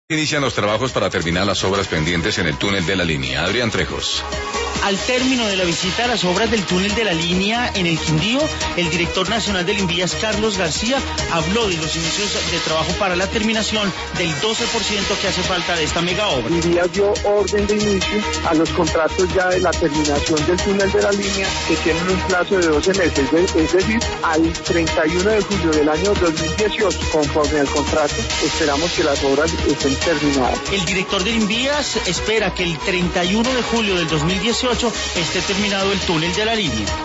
Inician los trabajos para terminar las obras pendientes en el túnel de la línea. Adrián Trejos. Al término de la visita a las obras del túnel de la línea en el Quindío, el director nacional del Invías, Carlos García, habló de los inicios de trabajo para la terminación del 12% que hace falta de esta mega obra. Invías dio orden de inicio a los contratos ya de la terminación del túnel de la línea, que tienen un plazo de 12 meses, es decir, al 31 de julio del año 2018, conforme al contrato, esperamos que las obras estén terminadas. El director del Invías espera que el 31 de julio del 2018 esté terminado el túnel de la línea.